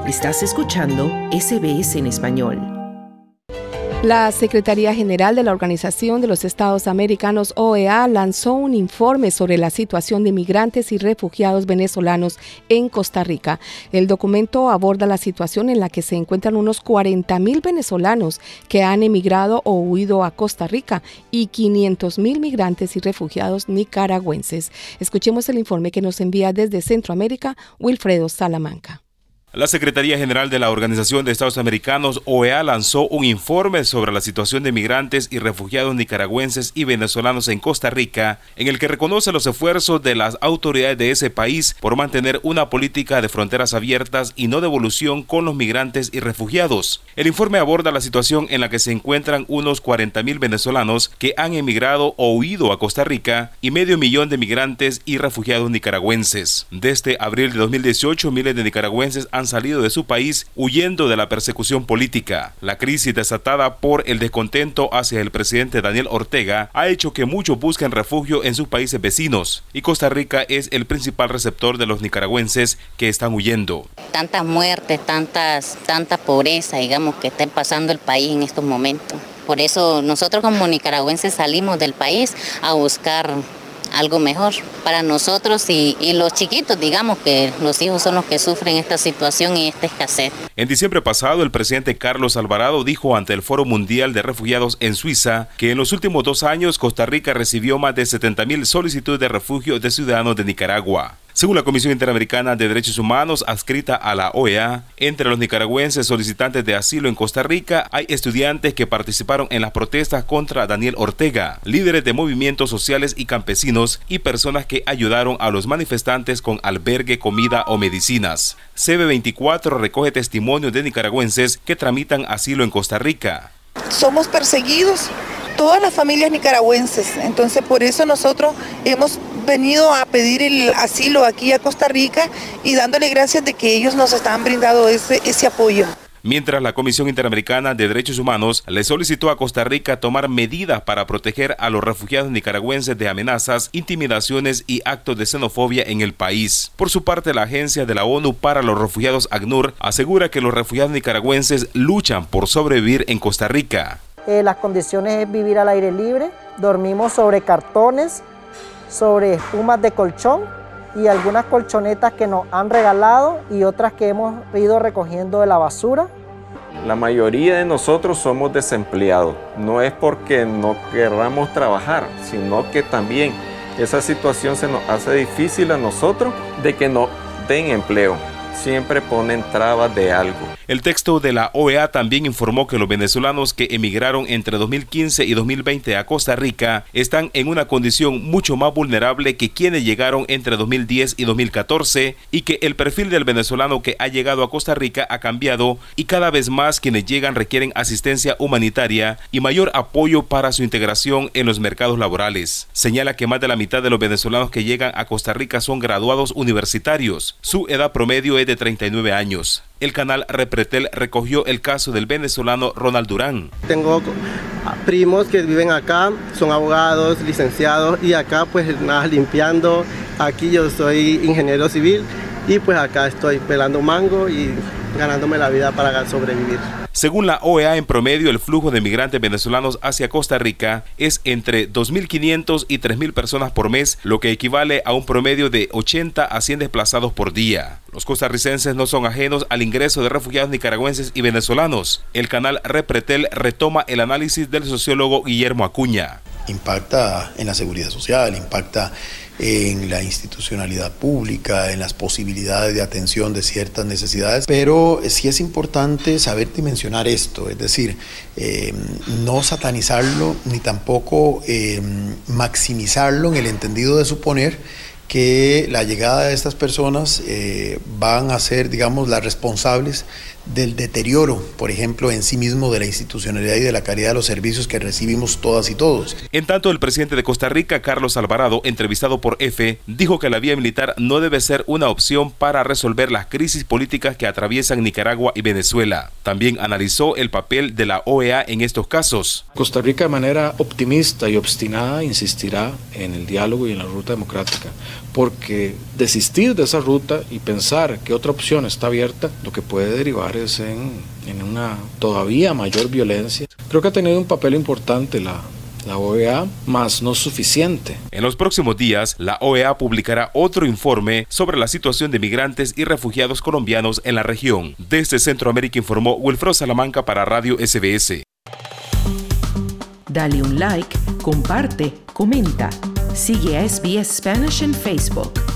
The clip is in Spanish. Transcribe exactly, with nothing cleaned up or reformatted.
Estás escuchando S B S en español. La Secretaría General de la Organización de los Estados Americanos, O E A, lanzó un informe sobre la situación de migrantes y refugiados venezolanos en Costa Rica. El documento aborda la situación en la que se encuentran unos cuarenta mil venezolanos que han emigrado o huido a Costa Rica y quinientos mil migrantes y refugiados nicaragüenses. Escuchemos el informe que nos envía desde Centroamérica Wilfredo Salamanca. La Secretaría General de la Organización de Estados Americanos, O E A, lanzó un informe sobre la situación de migrantes y refugiados nicaragüenses y venezolanos en Costa Rica, en el que reconoce los esfuerzos de las autoridades de ese país por mantener una política de fronteras abiertas y no devolución con los migrantes y refugiados. El informe aborda la situación en la que se encuentran unos cuarenta mil venezolanos que han emigrado o huido a Costa Rica y medio millón de migrantes y refugiados nicaragüenses. Desde abril de dos mil dieciocho, miles de nicaragüenses han han salido de su país huyendo de la persecución política. La crisis desatada por el descontento hacia el presidente Daniel Ortega ha hecho que muchos busquen refugio en sus países vecinos, y Costa Rica es el principal receptor de los nicaragüenses que están huyendo. Tantas muertes, tantas, tanta pobreza, digamos, que está pasando el país en estos momentos. Por eso nosotros como nicaragüenses salimos del país a buscar algo mejor para nosotros y, y los chiquitos, digamos que los hijos son los que sufren esta situación y esta escasez. En diciembre pasado, el presidente Carlos Alvarado dijo ante el Foro Mundial de Refugiados en Suiza que en los últimos dos años Costa Rica recibió más de setenta mil solicitudes de refugio de ciudadanos de Nicaragua. Según la Comisión Interamericana de Derechos Humanos, adscrita a la O E A, entre los nicaragüenses solicitantes de asilo en Costa Rica hay estudiantes que participaron en las protestas contra Daniel Ortega, líderes de movimientos sociales y campesinos y personas que ayudaron a los manifestantes con albergue, comida o medicinas. C B veinticuatro recoge testimonios de nicaragüenses que tramitan asilo en Costa Rica. Somos perseguidos, todas las familias nicaragüenses, entonces por eso nosotros hemos venido a pedir el asilo aquí a Costa Rica y dándole gracias de que ellos nos están brindando ese, ese apoyo. Mientras la Comisión Interamericana de Derechos Humanos le solicitó a Costa Rica tomar medidas para proteger a los refugiados nicaragüenses de amenazas, intimidaciones y actos de xenofobia en el país. Por su parte, la Agencia de la ONU para los Refugiados, ACNUR, asegura que los refugiados nicaragüenses luchan por sobrevivir en Costa Rica. Eh, las condiciones es vivir al aire libre, dormimos sobre cartones, sobre espumas de colchón y algunas colchonetas que nos han regalado y otras que hemos ido recogiendo de la basura. La mayoría de nosotros somos desempleados, no es porque no queramos trabajar, sino que también esa situación se nos hace difícil a nosotros de que nos den empleo. Siempre ponen trabas de algo. El texto de la O E A también informó que los venezolanos que emigraron entre dos mil quince y dos mil veinte a Costa Rica están en una condición mucho más vulnerable que quienes llegaron entre dos mil diez y dos mil catorce y que el perfil del venezolano que ha llegado a Costa Rica ha cambiado y cada vez más quienes llegan requieren asistencia humanitaria y mayor apoyo para su integración en los mercados laborales. Señala que más de la mitad de los venezolanos que llegan a Costa Rica son graduados universitarios. Su edad promedio es de treinta y nueve años. El canal Repretel recogió el caso del venezolano Ronald Durán. Tengo primos que viven acá, son abogados, licenciados y acá pues nada, limpiando. Aquí yo soy ingeniero civil y pues acá estoy pelando mango y ganándome la vida para sobrevivir. Según la O E A, en promedio el flujo de migrantes venezolanos hacia Costa Rica es entre dos mil quinientos y tres mil personas por mes, lo que equivale a un promedio de ochenta a cien desplazados por día. Los costarricenses no son ajenos al ingreso de refugiados nicaragüenses y venezolanos. El canal Repretel retoma el análisis del sociólogo Guillermo Acuña. Impacta en la seguridad social, impacta en la institucionalidad pública, en las posibilidades de atención de ciertas necesidades, pero sí es importante saber dimensionar esto, es decir, eh, no satanizarlo ni tampoco eh, maximizarlo en el entendido de suponer que la llegada de estas personas eh, van a ser, digamos, las responsables del deterioro, por ejemplo, en sí mismo de la institucionalidad y de la calidad de los servicios que recibimos todas y todos. En tanto, el presidente de Costa Rica, Carlos Alvarado, entrevistado por EFE, dijo que la vía militar no debe ser una opción para resolver las crisis políticas que atraviesan Nicaragua y Venezuela. También analizó el papel de la O E A en estos casos. Costa Rica, de manera optimista y obstinada, insistirá en el diálogo y en la ruta democrática, porque desistir de esa ruta y pensar que otra opción está abierta, lo que puede derivar es en, en una todavía mayor violencia. Creo que ha tenido un papel importante la La O E A, más no suficiente. En los próximos días, la O E A publicará otro informe sobre la situación de migrantes y refugiados colombianos en la región. Desde Centroamérica informó Wilfredo Salamanca para Radio S B S. Dale un like, comparte, comenta. Sigue a S B S Spanish en Facebook.